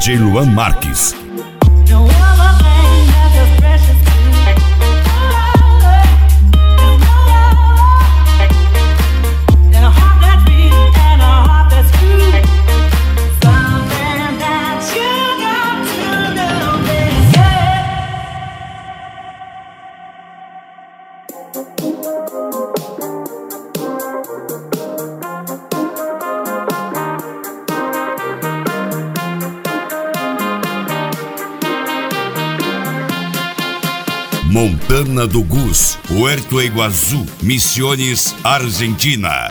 DJ Luan Marques. Montana do Gus, Puerto Iguazú, Misiones, Argentina.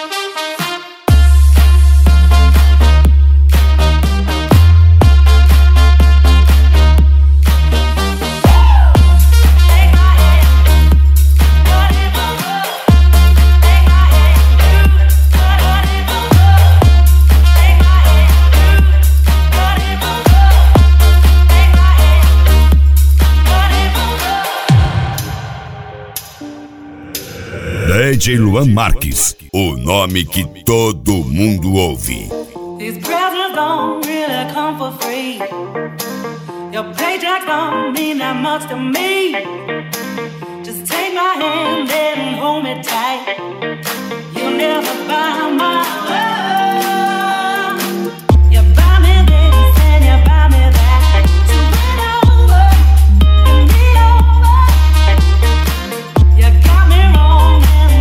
DJ Luan Marques, o nome que todo mundo ouve. These presents don't really come for free. Your paycheck don't mean that much to me. Just take my hand and hold me tight. You'll never buy my love. You buy me this and you buy me that. So win over, win me over. You got me wrong.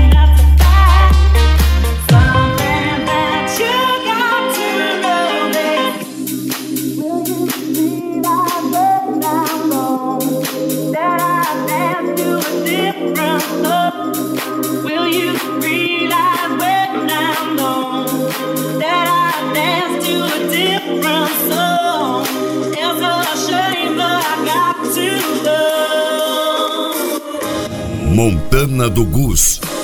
Will you realize when I'm gone that I dance to a different song? It's a shame that I got to love. Montana do Gus,